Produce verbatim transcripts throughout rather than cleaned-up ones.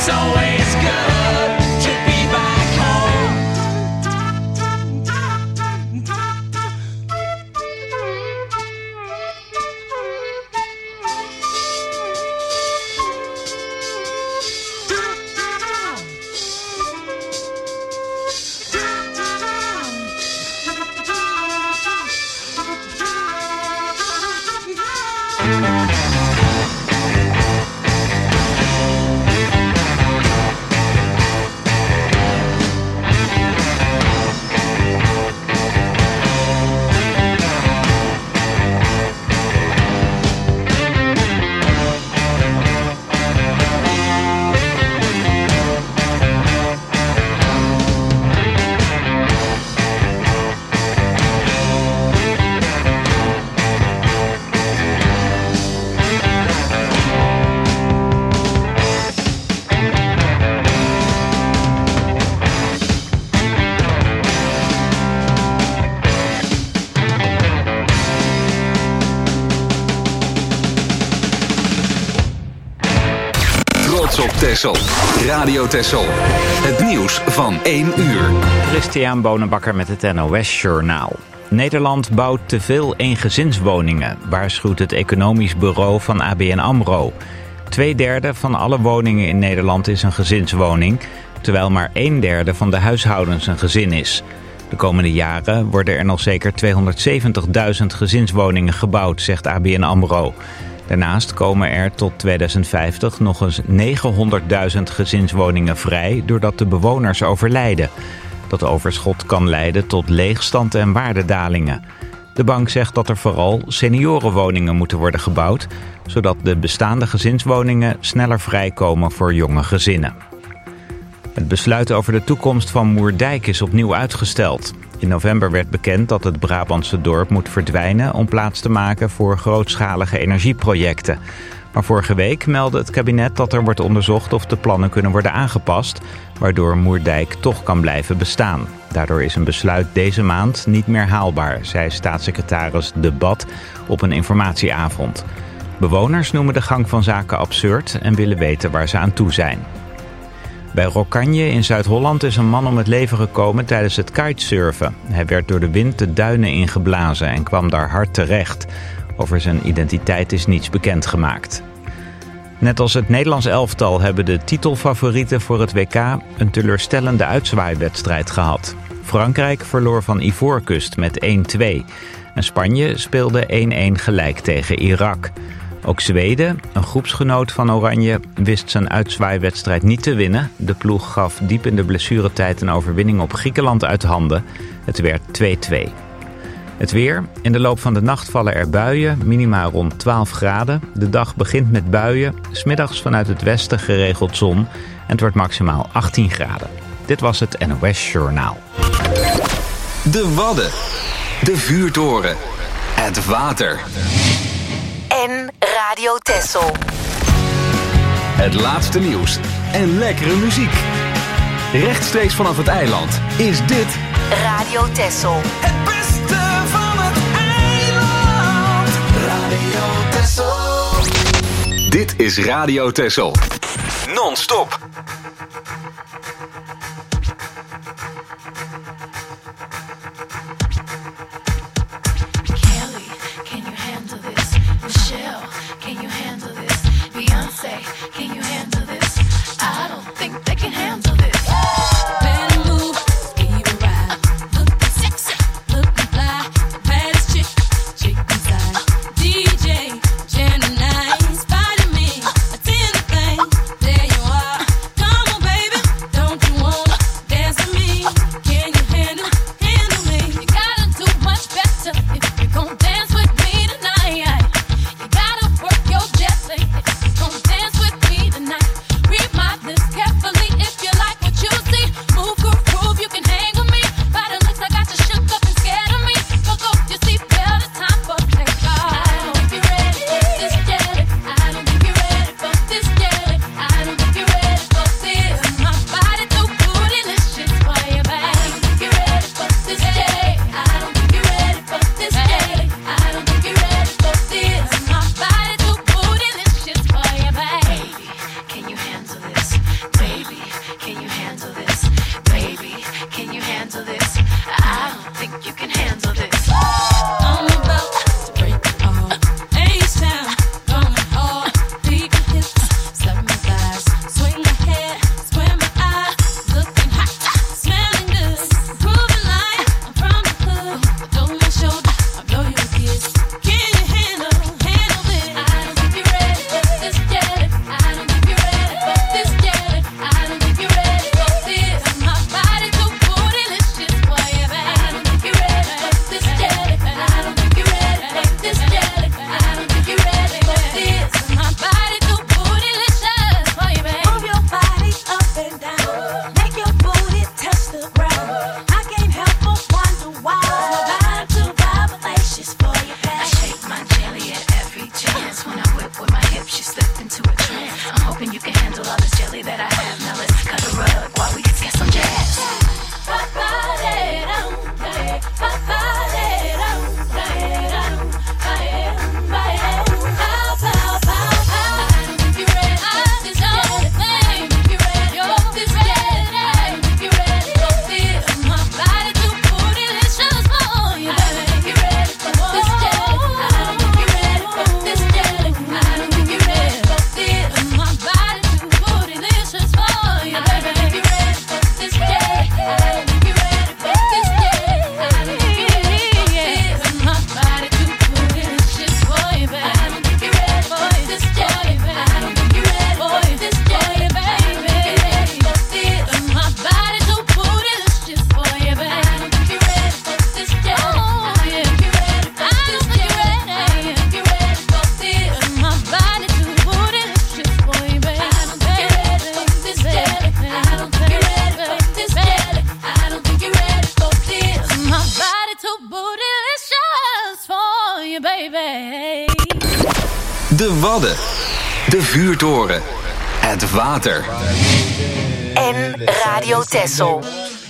It's always good to be back home. Texel. Radio Texel. Het nieuws van één uur. Christian Bonenbakker met het N O S-journaal. Nederland bouwt te veel eengezinswoningen, waarschuwt het economisch bureau van A B N AMRO. Tweederde van alle woningen in Nederland is een gezinswoning, terwijl maar een derde van de huishoudens een gezin is. De komende jaren worden er nog zeker tweehonderdzeventigduizend gezinswoningen gebouwd, zegt A B N AMRO. Daarnaast komen er tot tweeduizend vijftig nog eens negenhonderdduizend gezinswoningen vrij doordat de bewoners overlijden. Dat overschot kan leiden tot leegstand en waardedalingen. De bank zegt dat er vooral seniorenwoningen moeten worden gebouwd, zodat de bestaande gezinswoningen sneller vrijkomen voor jonge gezinnen. Het besluit over de toekomst van Moerdijk is opnieuw uitgesteld. In november werd bekend dat het Brabantse dorp moet verdwijnen om plaats te maken voor grootschalige energieprojecten. Maar vorige week meldde het kabinet dat er wordt onderzocht of de plannen kunnen worden aangepast, waardoor Moerdijk toch kan blijven bestaan. Daardoor is een besluit deze maand niet meer haalbaar, zei staatssecretaris De Bad op een informatieavond. Bewoners noemen de gang van zaken absurd en willen weten waar ze aan toe zijn. Bij Rokkanje in Zuid-Holland is een man om het leven gekomen tijdens het kitesurfen. Hij werd door de wind de duinen ingeblazen en kwam daar hard terecht. Over zijn identiteit is niets bekendgemaakt. Net als het Nederlands elftal hebben de titelfavorieten voor het W K een teleurstellende uitzwaaiwedstrijd gehad. Frankrijk verloor van Ivoorkust met één twee. En Spanje speelde één-één gelijk tegen Irak. Ook Zweden, een groepsgenoot van Oranje, wist zijn uitzwaaiwedstrijd niet te winnen. De ploeg gaf diep in de blessuretijd een overwinning op Griekenland uit handen. Het werd twee-twee. Het weer. In de loop van de nacht vallen er buien, minima rond twaalf graden. De dag begint met buien, 's middags vanuit het westen geregeld zon. En het wordt maximaal achttien graden. Dit was het N O S Journaal. De Wadden. De vuurtoren. Het water. En Radio Texel. Het laatste nieuws en lekkere muziek. Rechtstreeks vanaf het eiland is dit Radio Texel. Het beste van het eiland. Radio Texel. Dit is Radio Texel. Non-stop. De Wadden. De Vuurtoren. Het water. En Radio Texel.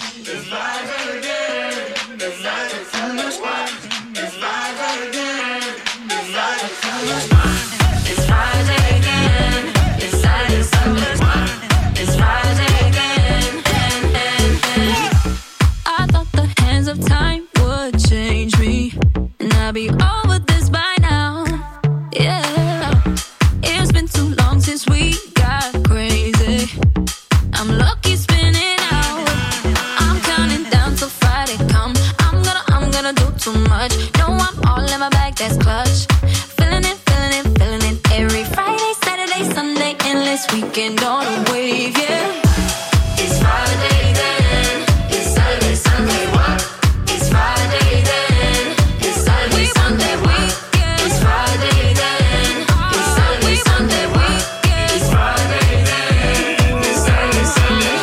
Be over this by now, yeah. It's been too long since we got crazy. I'm lucky spinning out. I'm counting down till Friday come. I'm gonna, I'm gonna do too much. No, I'm all in my bag, that's clutch. Feeling it, feeling it, feeling it. Every Friday, Saturday, Sunday, endless weekend on a wave, yeah. It's Friday then. It's Saturday, Sunday, what? It's Friday then. Sunday weekend. It's Friday then. It's Saturday, Sunday weekend. It's Friday then. It's Saturday, Sunday.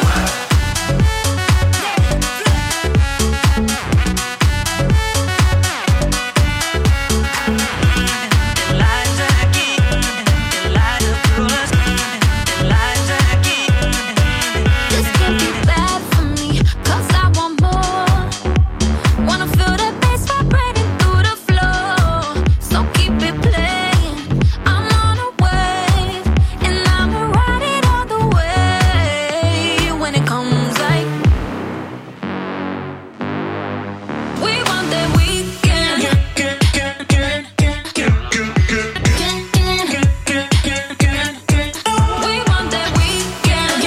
Elijah again. Elijah Cruz. Elijah again. This can't be bad for me, 'cause I want more. Wanna feel that bass vibrating. So keep it playing. I'm on a wave, and I'ma ride it all the way. When it comes like we want that weekend. We want that weekend.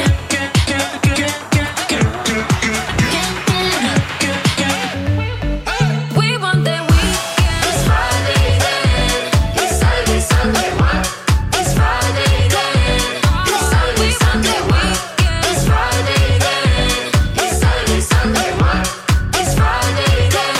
We want that weekend. It's Friday then. It's Saturday, Sunday, what? It's Friday then. It's Saturday, Sunday weekend. It's Friday then. It's Saturday, Sunday, what? It's Friday then.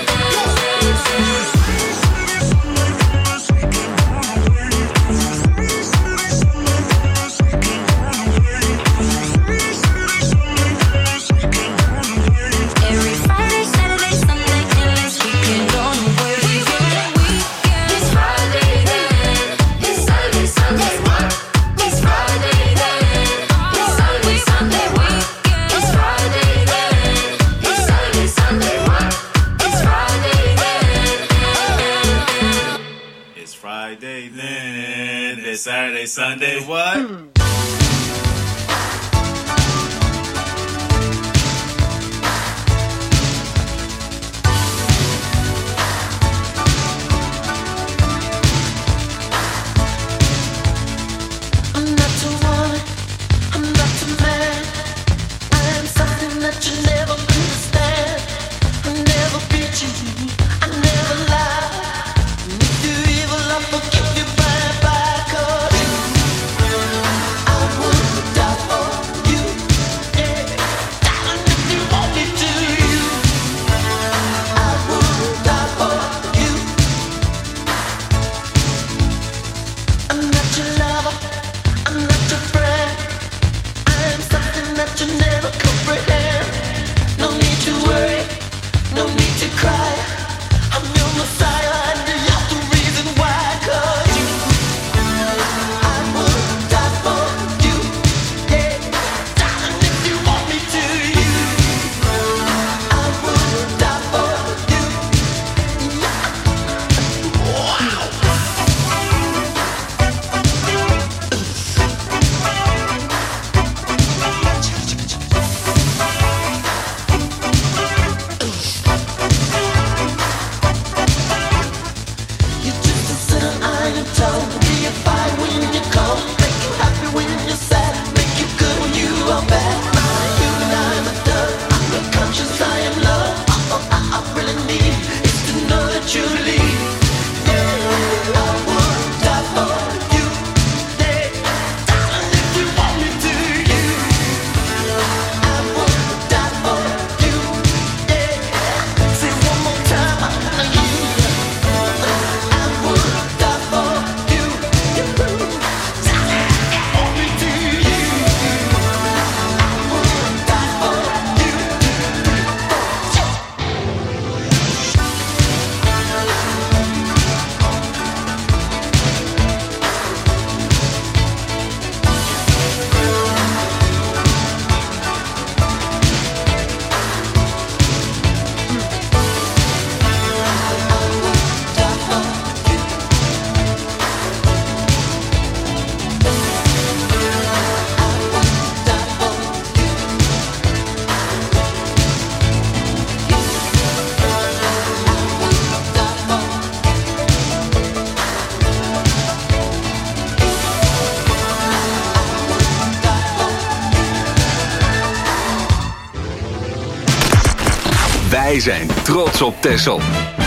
Every Friday, Saturday, Sunday, endless weekend on the way. It's Friday then. It's Saturday, Sunday, what? It's Friday then. It's Saturday, Sunday weekend. It's Friday then. It's Saturday, Sunday, what? It's Friday then. It's Friday then. It's Saturday, Sunday, what? I'm not too woman, I'm not too man. I am something that you never understand. I never beat you, I never lie. And if you're evil, I'll forgive you bye bye. 'Cause I would die for you, yeah. Darling, if you want me to, you. I would die for you. I'm not your lover, I'm not your friend. I am something that you never comprehend. No need to worry, no need to cry. I'm your Messiah and you're the reason why. 'Cause you, I would die for you, yeah. Darling, if you want me to, you. I would die for you, yeah. Wow. You just a sinner, I am told. Be a fire when you cold. Make you happy when you're sad. Make you good when you are bad. I'm human, I'm a thug. I'm not conscious, I am love. All I, I really need is to know that you leave. Yeah, I would die for you. Yeah, darling, if you want me to, you. I would die for you. Yeah, say one more time, I know you. I would die for you. Wij zijn trots op Texel.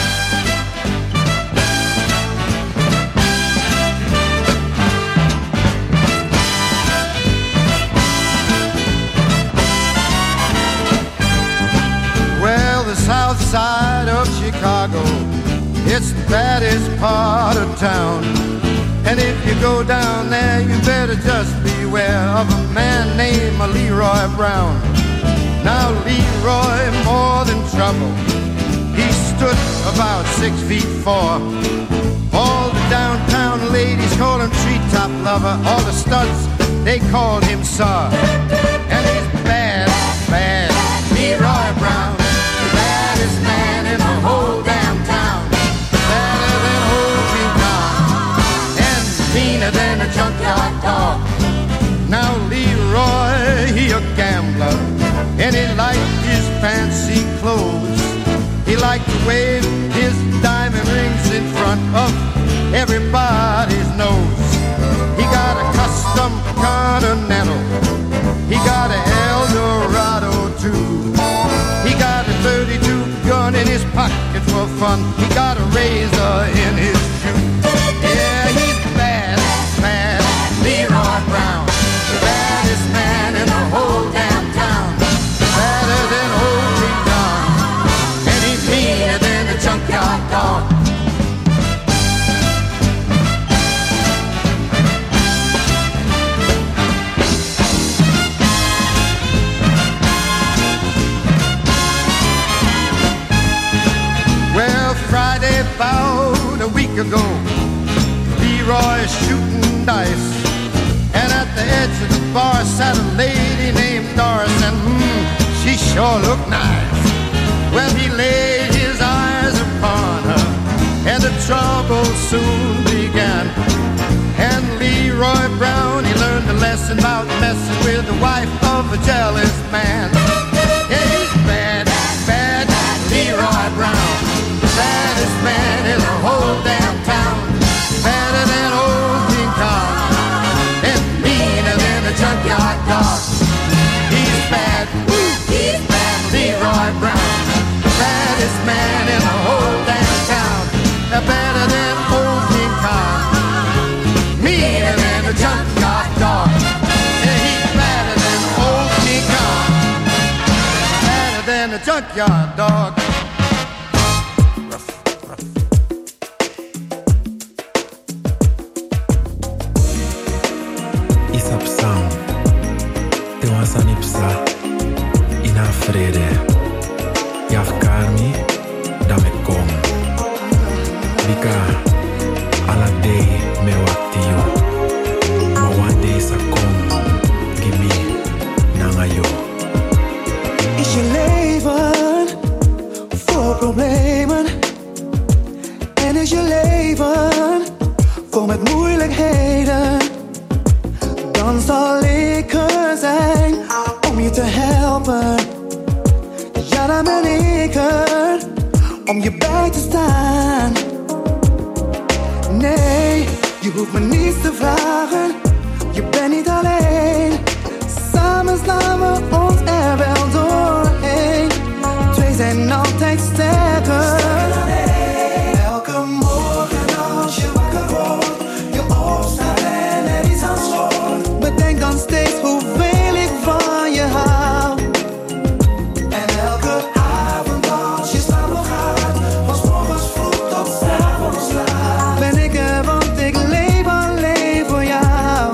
Well, the south side of Chicago, it's the baddest part of town. And if you go down there, you better just beware of a man named Leroy Brown. Now Leroy, more than trouble, he stood about six feet four. All the downtown ladies call him treetop lover. All the studs, they called him Sir. And he's bad, bad, Leroy Brown, the baddest man in the whole damn town. Better than old King Kong, and meaner than a junkyard dog. Now Leroy, he a gambler, and he liked his fancy clothes. He liked to wave his diamond rings in front of everybody's nose. He got a custom Continental, he got an Eldorado too. He got a thirty-two gun in his pocket for fun. He got a razor in his shoe. Yeah, he's bad, bad, Leroy Brown, the baddest man in the whole damn town. Better than old King Kong, and he's meaner than the junkyard dog. Well, Friday about a week ago, Leroy's shooting dice, and at the edge of the bar sat a lady named Doris, and hmm, she sure looked nice. Well, he laid his eyes upon her, and the trouble soon began. And Leroy Brown, he learned a lesson about messing with the wife of a jealous man. Yeah, he's bad, bad, Leroy Brown, the baddest man in the whole damn town. Better than old King Kong, and meaner than a junkyard dog. He's bad, woo, he's bad, Leroy Brown, the baddest man in the whole damn town. Better than old King Kong, meaner than a junkyard dog. Yeah, he's better than old King Kong, better than a junkyard dog. Isap sound, te wasan ipsa, ina frede, yafkarmi, dame kom. Bika, ala day me wakti yo, ma one day sa kom, gimi, nangayo. Is je leven vol problemen? En is je leven vol met moeilijkheden? Dan zal ik er zijn om je te helpen. Ja, dan ben ik er om je bij te staan. Nee, je hoeft me niets te vragen. Je bent niet alleen. Samen slaan we ons er wel doorheen. Twee zijn altijd sterker. Elke morgen als je wakker wordt, je opstaat en er is aan schort. Bedenk dan steeds hoeveel ik van je hou. En elke avond als je slaap nog gaat, van 's morgens vroeg tot 's avonds laat, ben ik er, want ik leef alleen voor jou.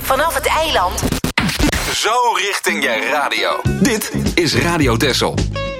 vanaf het eiland. Zo richting je radio. Dit is Radio Texel.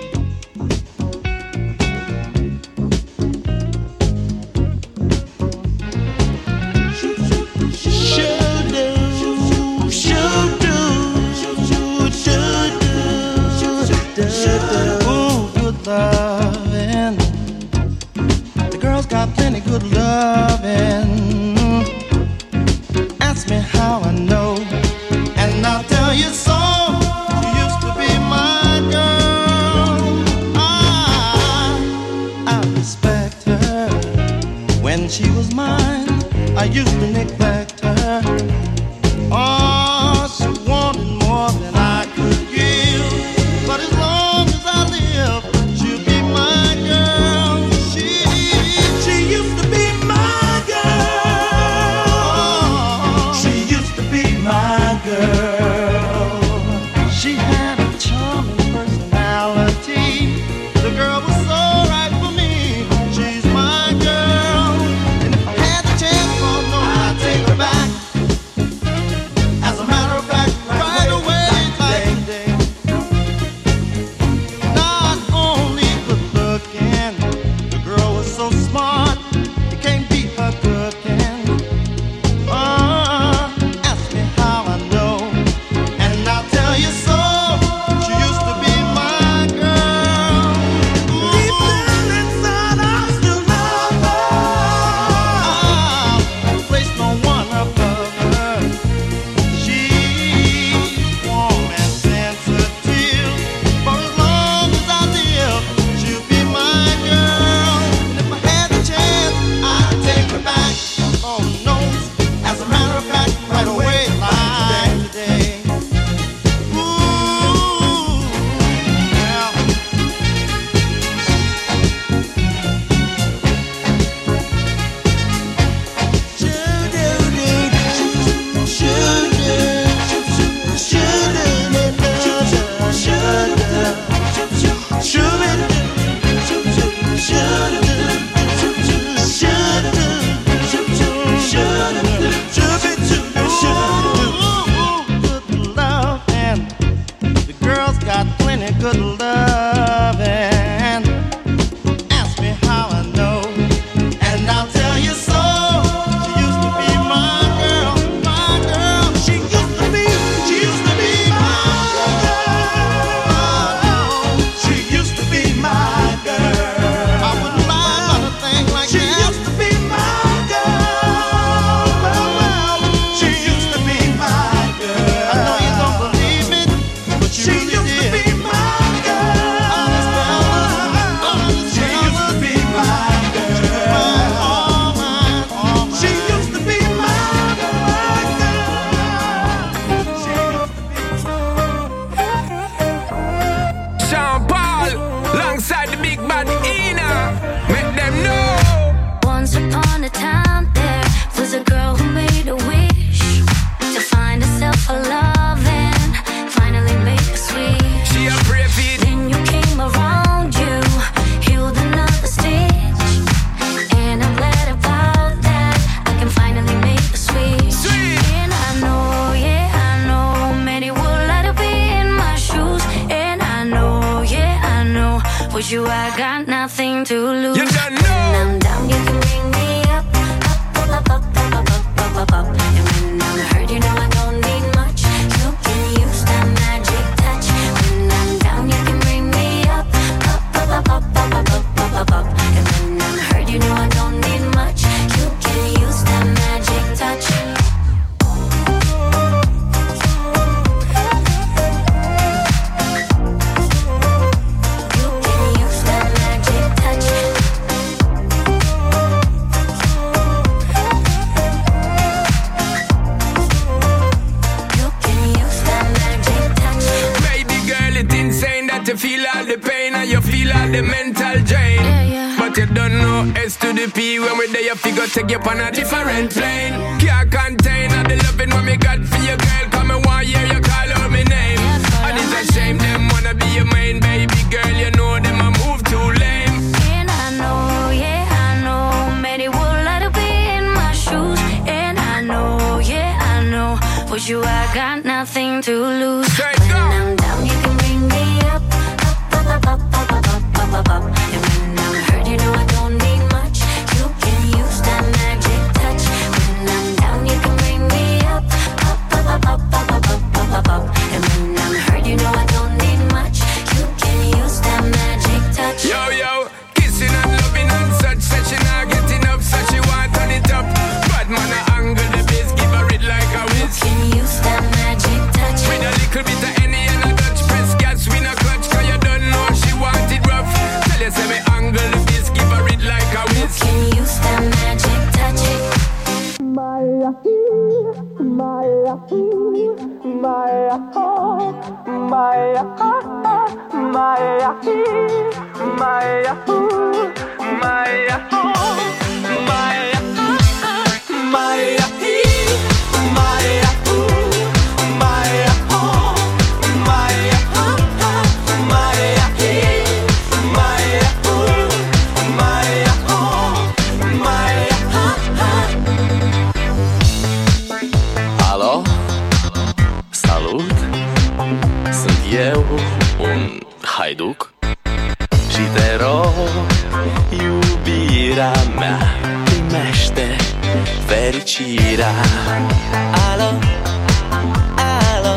Loving. The girls got plenty good loving. Ask me how I know, and I'll tell you so. She used to be my girl. I, I respect her. When she was mine, I used to neglect her. Oh, she wanted more than I could give, but as long as I live, she'll be my girl. She, she used to be my girl. She used to be my girl. She had a charming personality. The girl was so right for me. She's my girl. And if I had the chance, oh no, I'd take her back. As a matter of fact, right away, like today. Not only good looking, the girl was so smart, you can't beat her cooking. Uh, ask me how I know, and I'll tell you so. She used to be my girl. Deep down inside, I still love her. I'll place no one above her. She's warm and sensitive. For as long as I live, she'll be my girl. And if I had the chance, I'd take her back. Oh no, as a matter of fact, right away, like today. Ooh, well. The girls got plenty good loving. Ask me how I know, and I'll tell you so. She used to be my girl, my girl. She used to be, she used to be my girl. She used to be my girl. I wouldn't lie about a thing like she that. She used to be my girl. Well, well, she used to be my girl. I know you don't believe it, but she, she really used did. To be my girl. Honest fellas, honest she fellas. Used to be my girl. All mine, all mine. She used to be my girl. She used to be Sean Paul, alongside the big bad Ina, make them know. Once upon a time, there was a girl who made a wish to find herself a love and finally make a switch. She a brave it. Then you came around, you healed another stitch, and I'm glad about that. I can finally make a switch. Sweet. And I know, yeah, I know, many would like to be in my shoes, and I know, yeah, I know, with you I got nothing to lose. You don't know. When I'm down, you can bring me up, up, up, up, up, up, up, up, up, up. And when I'm hurt, you know I don't need much. You can use that magic touch. When I'm down, you can bring me up, up, up, up, up, up, up, up, up, up. And when I'm hurt, you know I don't need much. You can use that magic touch. You can use that magic touch. You can use that magic touch. Baby girl, it's insane that you feel all the pain and you feel all the mental drain. Yeah, yeah. But you don't know S to the P. When we're there, you figure take you on a different plane. Can't contain all the loving what me got for you, girl. Come and one year you call out my name. And it's a shame them wanna be your main baby girl. You know them a move too lame. And I know, yeah, I know, many would like to be in my shoes. And I know, yeah, I know, With you, I got nothing to lose. When I'm down, you can bring me up, up, up, up, up, up, up, up, up, up. And when I'm hurt, you know I don't need much. You can use that magic touch. When I'm down, you can bring me up, up, up, up, up, up, up, up, up, up. And when I'm hurt, you know I don't need much. You can use that magic touch. Yo, yo, kissing and loving and such. Said she not get enough, so she want turn it up. Bad man a angle the bass, give her it like a whiz. You can use that magic touch. With a little bit of any and a Dutch press gas, we no clutch, cause you don't know she want it rough. Tell you say me angle the bass, give her it like a whiz. You can use that magic touch. Maya, Maya, Maya, Maya, Maya, Maya, Maya, Maya. Maya, Maya, Maya, Maya, Alo? Salut! Sunt eu, un haiduc și te rog, iubirea mea, primește fericirea. Alo, alo,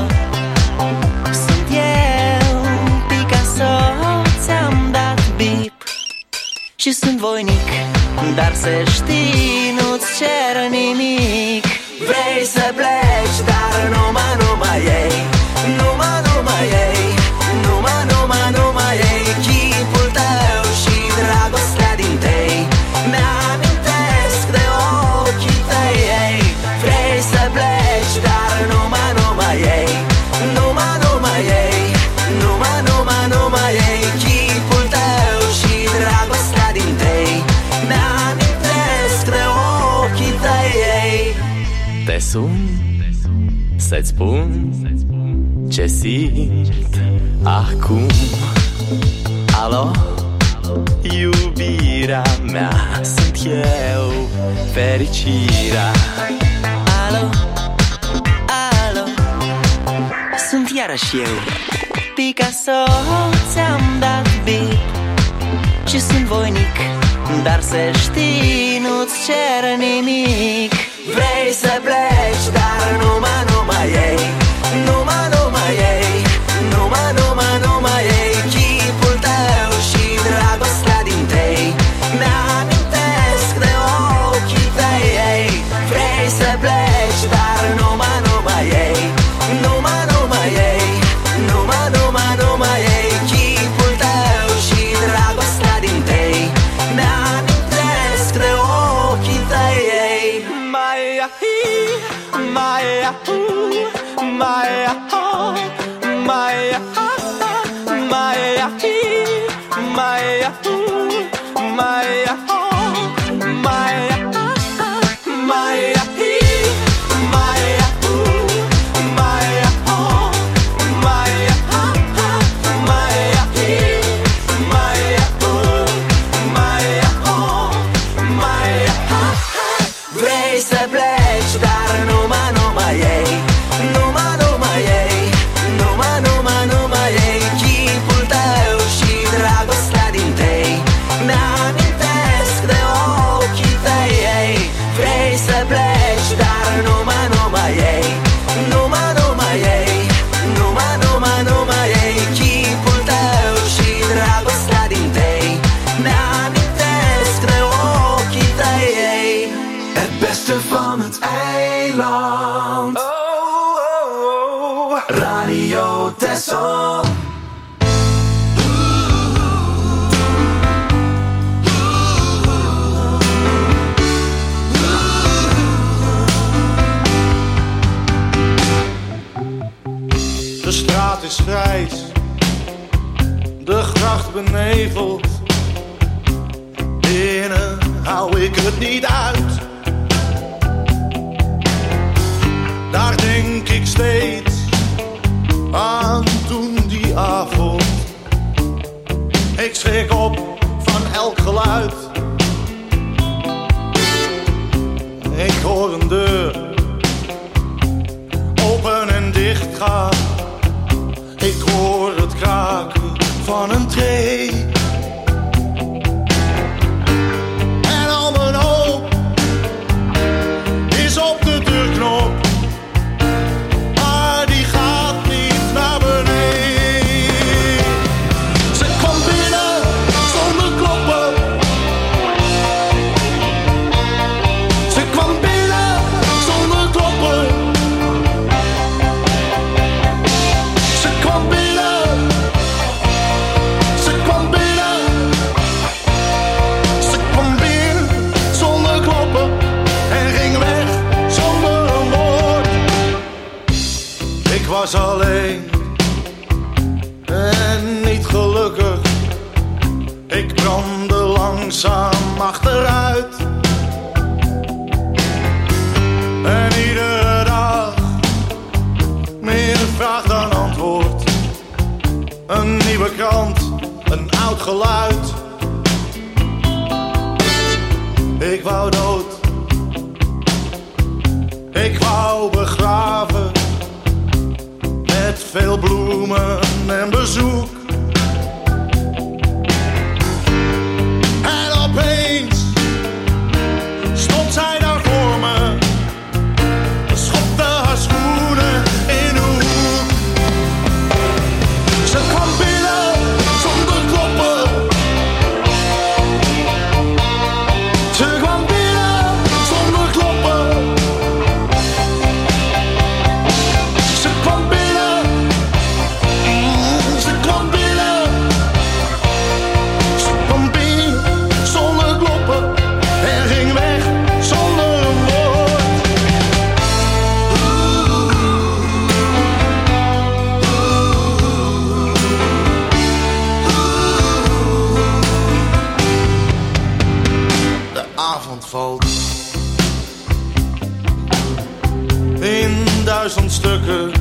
sunt eu, Picasso, ți-am dat bip și sunt voinic, dar să știi, nu-ți cer nimic. Vrei să pleci, dar numai, numai ei, numai, numai ei, numai, numai, numai ei, chipul tău și dragostea din tei. Mi-amintesc de ochii tăi, ei. Vrei să pleci, dar numai, numai ei, numai, numai ei, numai, numai, numai ei, chipul tău și dragostea din tei. Mi-amintesc de ochii tăi, ei. Te sun să-ți spun ce simt acum. Alo, iubirea mea, sunt eu, fericirea. Alo, alo, sunt iarăși eu, Picasso, ți-am dat bip și sunt voinic, dar să știi, nu-ți cer nimic. Vrei să pleci, dar numai, numai ei, numai, numai ei, numai, numai, numai ei, chipul tău și dragostea din tei. Mi-amintesc de ochii tăi, ei. Vrei să pleci, dar numai, numai ei, numai, numai ei, numai, numai, numai ei, chipul tău și dragostea din tei. Mi-amintesc de ochii tăi, ei. Maya, Maya, Maya, Maya, Maya, Maya, Maya, Maya, Maya. Vrei să pleci, dar numai, numai ei, numai, numai ei, numai, numai, numai ei, chipul tău și dragostea din tei. Mi-amintesc de ochii tăi, ei. Vrei să pleci, dar numai, numai ei, numai, numai ei, numai, numai, numai ei, chipul tău și dragostea din tei. Mi-amintesc de ochii tăi, ei. Het beste van het eiland. Oh, oh, oh. Radio Texel. De straat is grijs, de gracht beneveld. Binnen hou ik het niet uit. Daar denk ik steeds aan toen die avond. Ik schrik op van elk geluid. Ik hoor een deur op was alleen en niet gelukkig. Ik brandde langzaam achteruit. En iedere dag meer vraag dan antwoord. Een nieuwe krant, een oud geluid. Ik wou dood. Ik wou begraven. Met veel bloemen en bezoek. En opeens stond zij daar voor me. Schopte haar schoenen in de hoek. Ze kwam binnen zonder kloppen. Ze kwam binnen zonder kloppen. Ze kwam binnen. Ze kwam binnen. Ze kwam binnen zonder kloppen. En ging weg zonder een woord. De avond valt in duizend stukken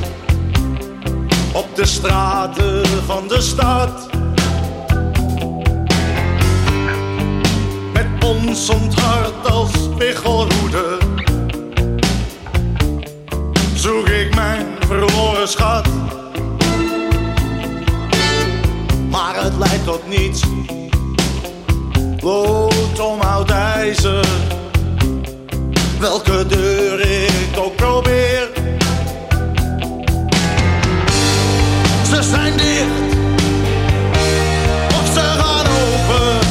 op de straten van de stad. Met bonsend hart als spiegelhoede zoek ik mijn verloren schat. Maar het leidt tot niets. Lood om oud ijzer. Welke deur ik ook probeer. Ze zijn dicht. Of ze gaan open.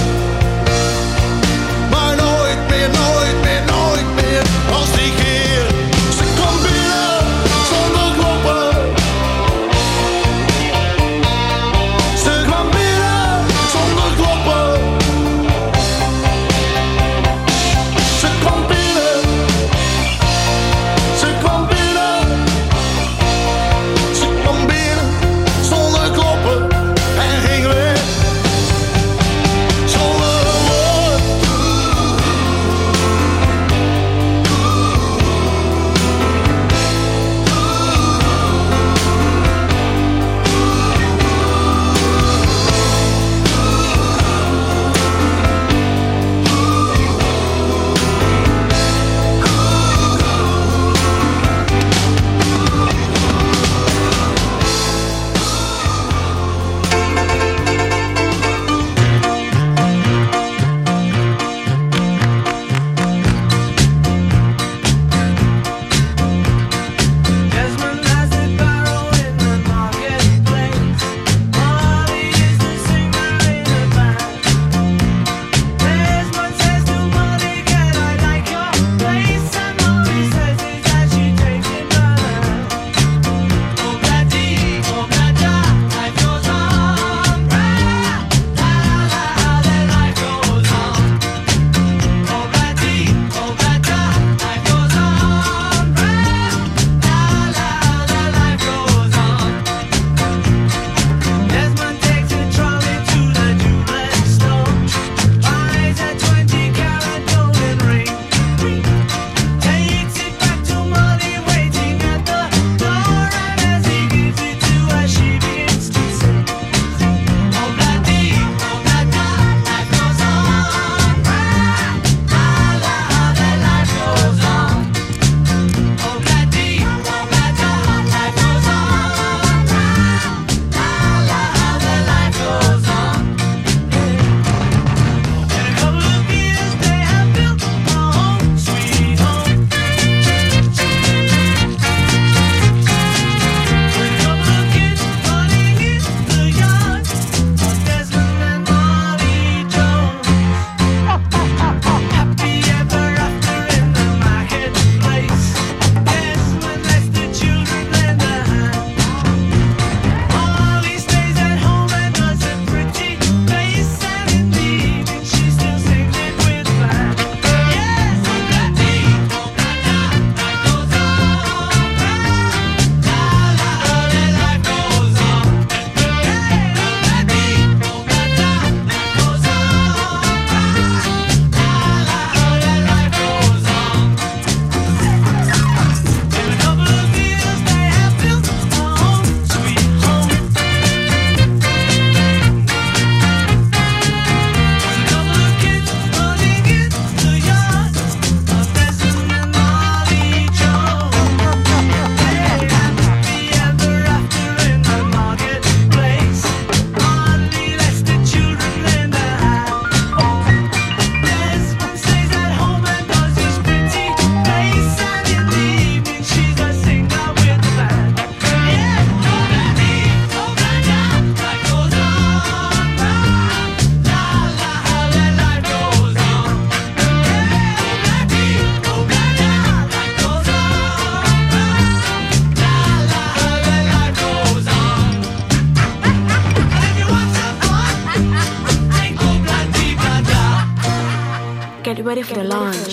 Maar nooit meer, nooit meer, nooit meer als die keer. Ze kwam binnen zonder kloppen. Ze kwam binnen zonder kloppen. Ze kwam binnen. Ze kwam binnen. ready for the launch.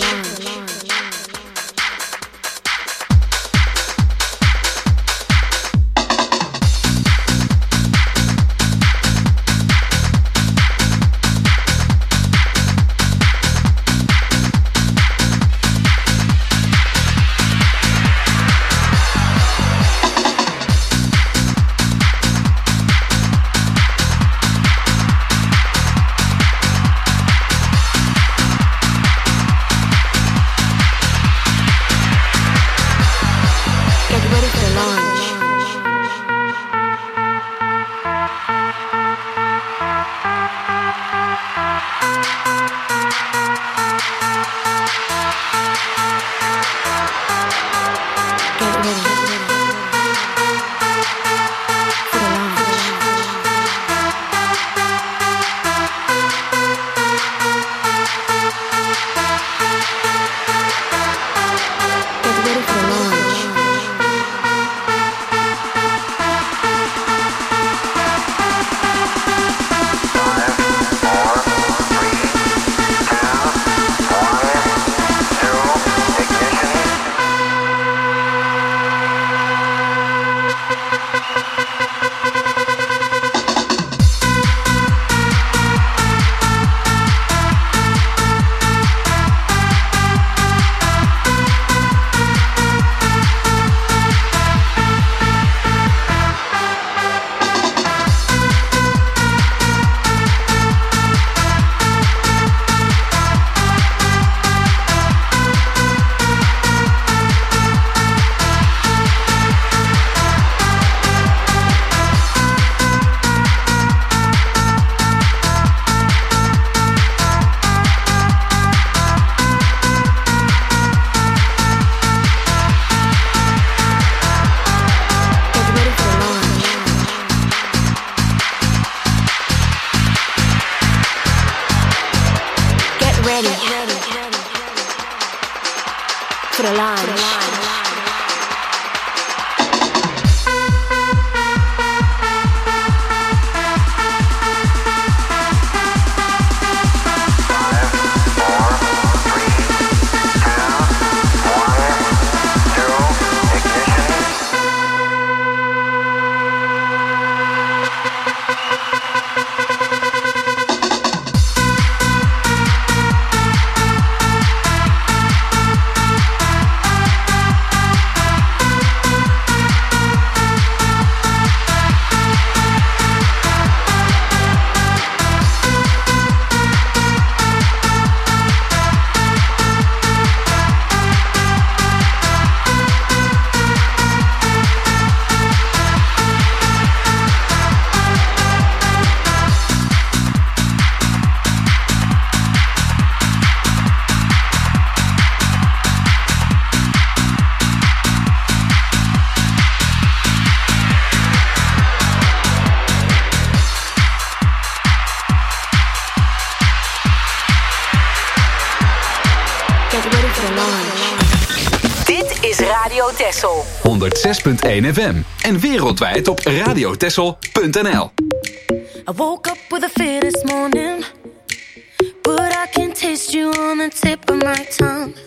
honderd zes punt één F M en wereldwijd op radiotessel punt n l. I woke up with a fear this morning, but I can taste you on the tip of my tongue.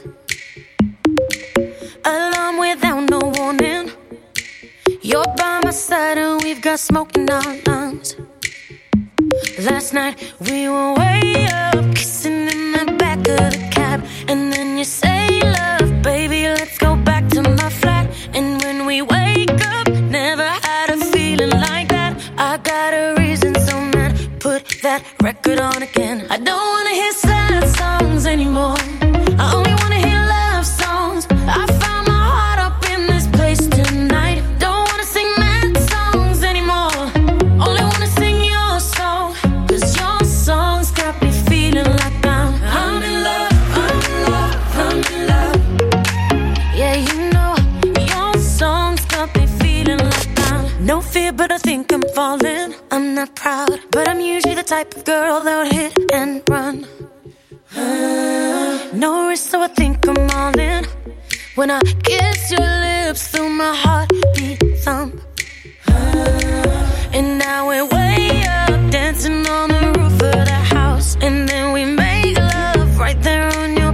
Alarm without no warning, you're by my side and we've got smoke in our lungs. Last night we were way up, kissing in the back of the cab, and then you say, love, baby, let's go back to my flat. And when we wake up, never had a feeling like that. I got a reason, so mad, put that record on again. I don't wanna hear sad songs anymore, I only wanna hear love songs. I found my heart up in this place tonight. Don't wanna sing mad songs anymore, only wanna sing your song. Cause your songs got me feeling like I'm I'm in love, I'm in love, I'm in love. Yeah, you know, your songs got me feeling like I'm no fear, but I think I'm falling. I'm not proud, but I'm usually the type of girl that would hit and run. Uh, no risk, so I think I'm all in. When I kiss your lips through my heartbeat thump. Uh, and now we're way up, dancing on the roof of the house. And then we make love right there on your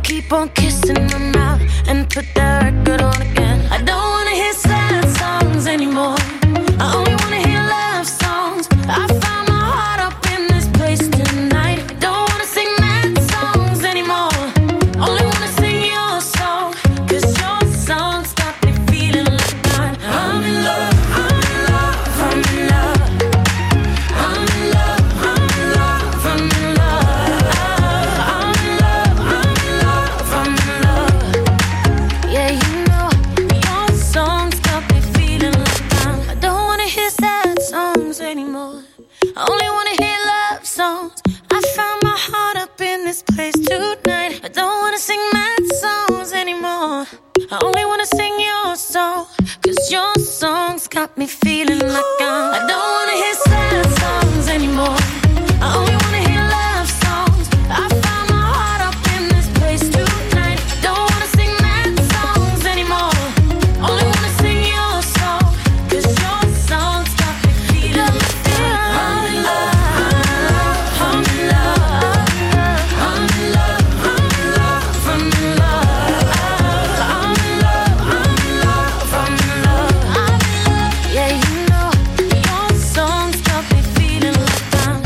keep on kissing my mouth and put that record on again. I don't wanna hear sad songs anymore. I only wanna hear love songs. I found my heart up in this place tonight. I don't wanna sing mad songs anymore. Only wanna sing your song, 'cause your songs got me feeling like I'm, I'm in love, I'm in love, I'm in love. I'm in love, I'm in love, I'm in love. I'm in love, I'm in love, I'm in love. Yeah, you know, your songs got me feeling like I'm, I don't wanna hear sad songs anymore. I only wanna hear love songs. I found my heart up in this place tonight. I don't wanna sing mad songs anymore. I only wanna sing your song, 'cause your songs got me feeling like I'm, I don't wanna hear sad songs anymore. I only wanna hear love songs. I found my heart up in this place tonight. I don't wanna sing mad songs anymore. Only wanna sing your song, 'cause your songs got me feeling like I'm in love, I'm in love, I'm in love, I'm in love, I'm in love, I'm in love, I'm in love, I'm in love, I'm in love. Yeah, you know, your songs got me feeling like I'm,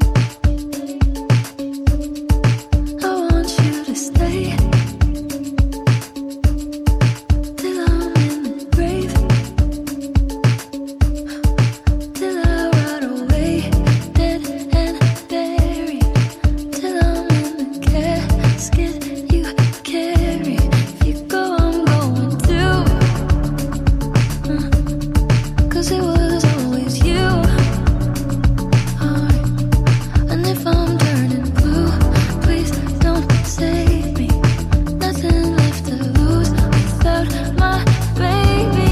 I want you to stay till I'm in the grave, till I rot away, dead and buried, till I'm in the casket you carry. If you go, I'm going too, uh, 'cause it was always you. Alright. And if I'm turning blue, please don't save me. Nothing left to lose without my baby.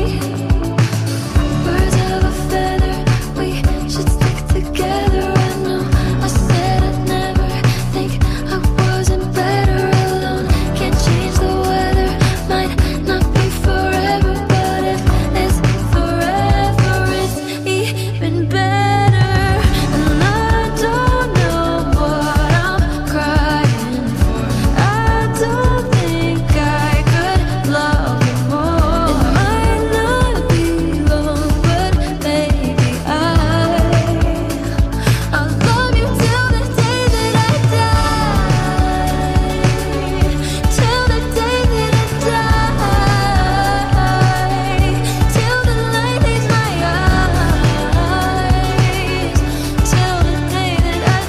Birds of a feather, we should stick together. I know I said I'd never think I wasn't better alone. Can't change the weather, might not be forever, but if it's forever, it's even better. And I don't know what I'm crying for. I don't think I could love you more. It might not be long, but baby, I I'll love you till the day that I die. Till the day that I die. Till the light leaves my eyes. Till the day that I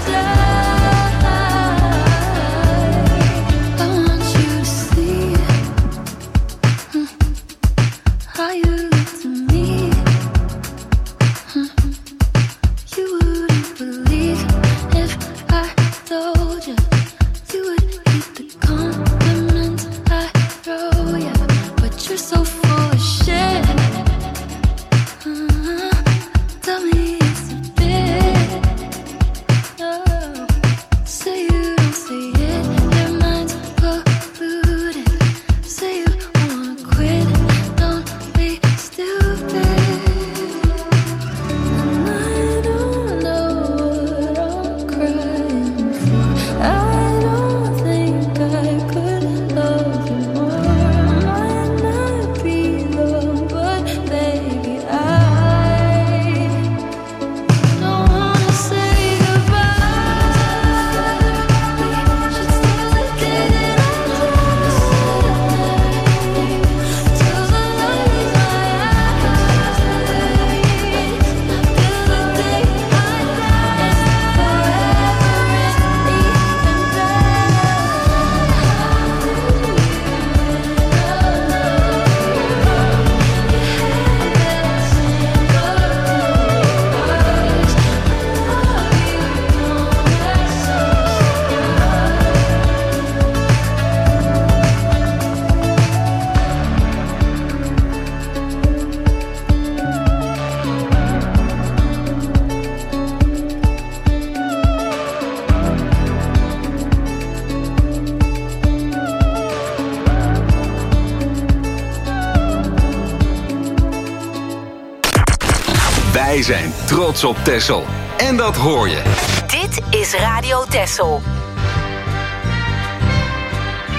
die. I want you to see hmm, how you look to me. Hmm. You wouldn't believe if I told you. You would hate the compliments I throw you, but you're so full of shit. Uh-huh. Tell me it's a bit. Oh. Say you don't say it, your mind's polluted. Say you wanna quit, don't be stupid. And I don't know what I'm crying for. I don't think I could love you more. Might not be long, but baby, I don't wanna say goodbye. We should still together. Till the light leaves my eyes. Till the day I die. Forever is even Wij zijn trots op Texel. En dat hoor je. Dit is Radio Texel.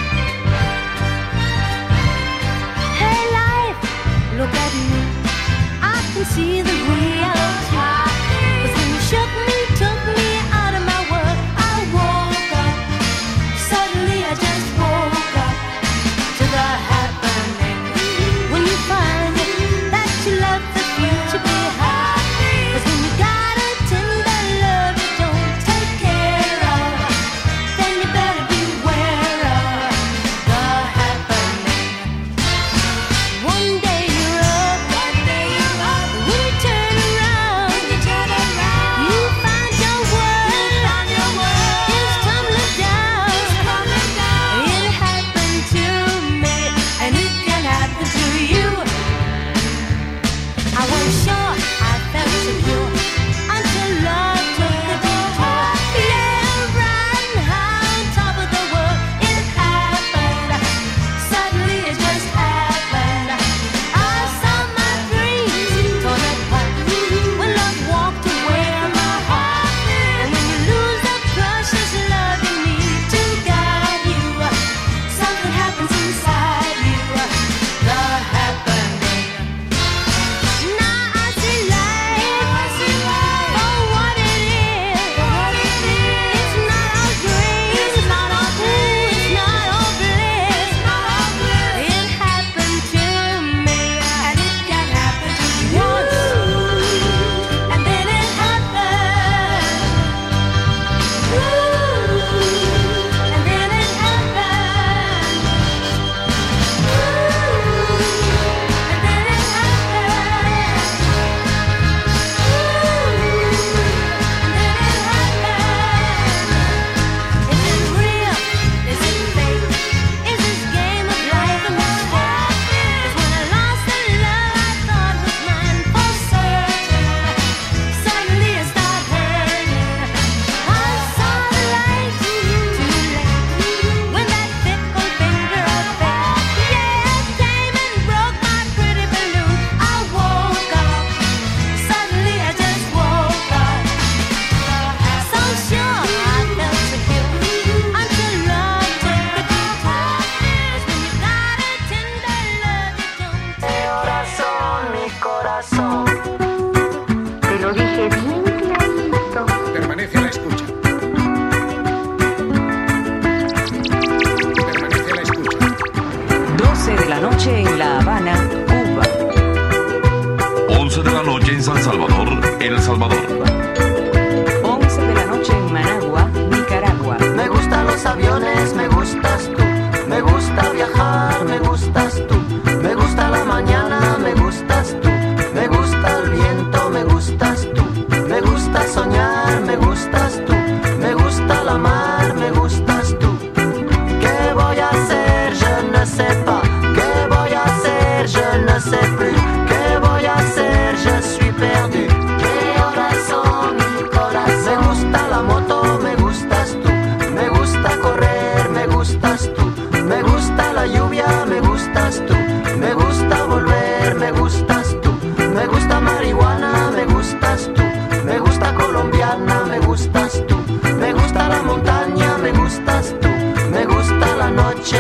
Salvador, El Salvador. once de la noche en Managua, Nicaragua. Me gustan los aviones, me gustas tú. Me gusta viajar, me gustas tú. Me gusta la mañana, me gustas tú. Me gusta el viento, me gustas tú. Me gusta soñar, me gustas tú. Me gusta la mar, me gustas tú. ¿Qué voy a hacer? Je ne sais pas. ¿Qué voy a hacer? Je ne sais plus. ¿Qué voy a hacer? Je suis perdu. ¿Qué horas son, mi corazón? Me gusta la moto, me gustas tú. Me gusta correr, me gustas tú. Me gusta la lluvia, me gustas tú. Me gusta volver, me gustas tú. Me gusta marihuana, me gustas tú. Me gusta colombiana, me gustas tú. Me gusta la montaña, me gustas tú. Me gusta la noche.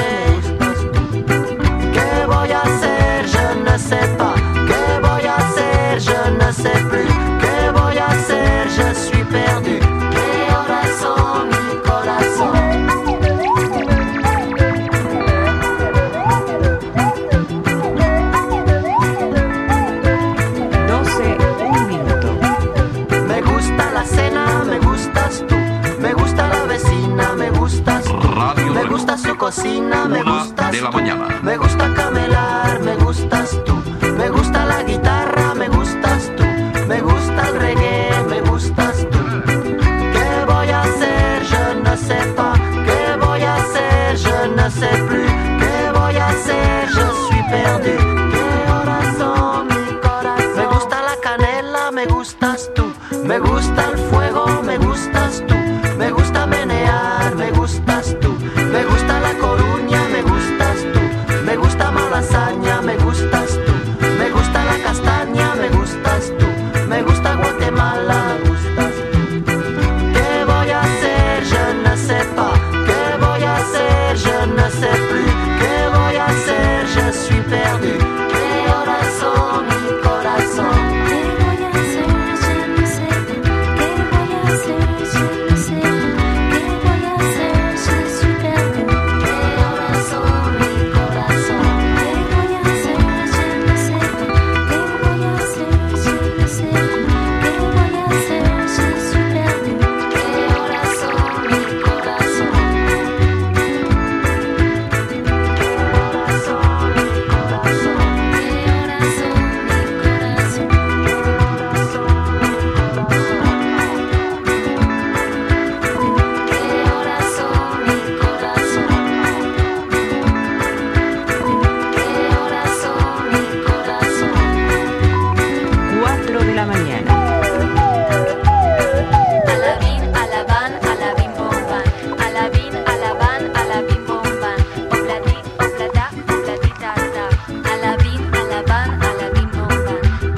¿Qué voy a hacer? Je ne sais pas. ¿Qué voy a hacer? Je ne sais plus. ¿Qué voy a hacer? Je suis perdu. ¿Qué horas son, mi corazón? doce, un minuto. Me gusta la cena, me gustas tú. Me gusta la vecina, me gustas tú. Radio Me gusta su cocina, me Una gustas de la tú. mañana. Me gusta camelar, me gustas tú. Me gusta la guitarra, me gustas tú. Me gusta el reggae, me gustas tú. ¿Qué voy a hacer? Je ne sais pas. ¿Qué voy a hacer? Je ne sais plus. ¿Qué voy a hacer? Je suis perdu. ¿Qué horas son, mi corazón? Me gusta la canela, me gustas tú. Me gusta el fuego, me gustas tú. Me gusta menear, me gustas tú. Me gusta la Coruña, me gustas tú. Me gusta Malasaña, me gustas tú. Me gusta la castaña, me gustas tú. Me gusta Guatemala, me gustas tú. ¿Qué voy a hacer? Je ne sais pas. ¿Qué voy a hacer? Je ne sais plus. ¿Qué voy a hacer? Je suis perdu. ¿Qué horas son, mi corazón? ¿Qué voy a hacer? Je ne sais plus. ¿Qué voy a hacer? Je ne sais plus. ¿Qué voy a hacer? Je suis perdu. ¿Qué horas son, mi corazón? ¿Qué voy a hacer? Je ne sais plus. ¿Qué voy a hacer? Je ne sais plus. ¿Qué voy a hacer? Je suis perdu. ¿Qué horas son, mi corazón? cuatro de la mañana. Alabín, alabán, alabín, bomban. Alabín, alabán, alabín, bomban. Obladí, obladá, obladita, ta. Alabín, alabán, alabín, bomban.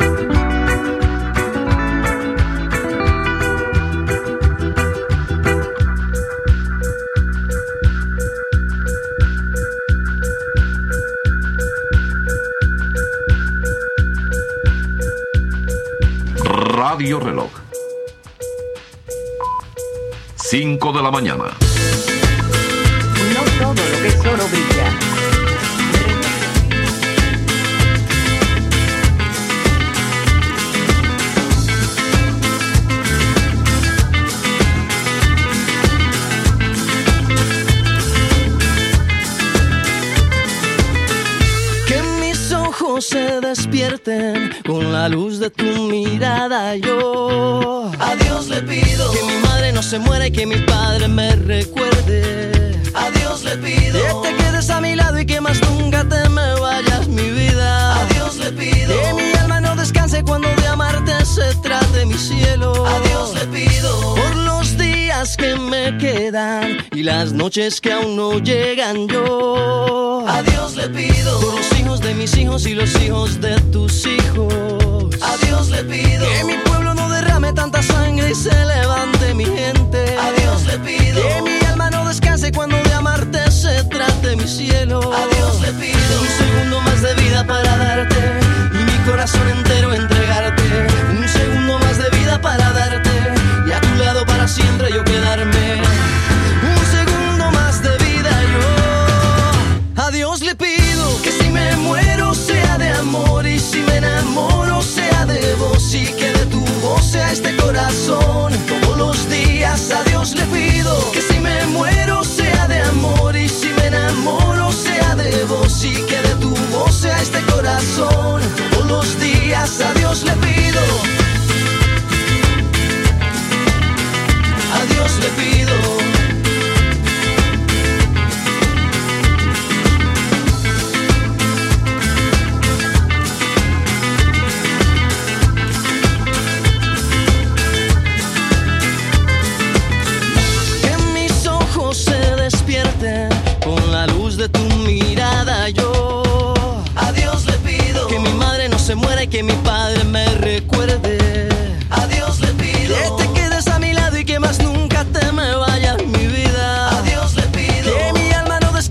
Radio Reloj. cinco de la mañana. No todo lo que es oro brilla. Que mis ojos se despierten con la luz de tu mirada. Yo a Dios le pido que mi madre no se muera y que mi padre me recuerde. A Dios le pido que te quedes a mi lado y que más nunca te me vayas, mi vida. A Dios le pido que mi alma no descanse cuando de amarte se trate, mi cielo. A Dios le pido por los días que me quedan y las noches que aún no llegan. Yo a Dios le pido por los hijos de mis hijos y los hijos de tus hijos. A Dios le pido que mi pueblo no derrame tanta sangre y se levante mi gente. A Dios le pido que mi alma no descanse cuando de amarte se trate, mi cielo. A Dios le pido un segundo más de vida para darte y mi corazón entero entregarte. Un segundo más de vida para darte y a tu lado para siempre yo quedarme. Un segundo más de vida yo a Dios le pido que si me muero sea de amor y si me enamoro sea de vos y que de corazón. Todos los días a Dios le pido que si me muero sea de amor y si me enamoro sea de vos y que de tu voz sea este corazón. Todos los días a Dios le pido, a Dios le pido. Con la luz de tu mirada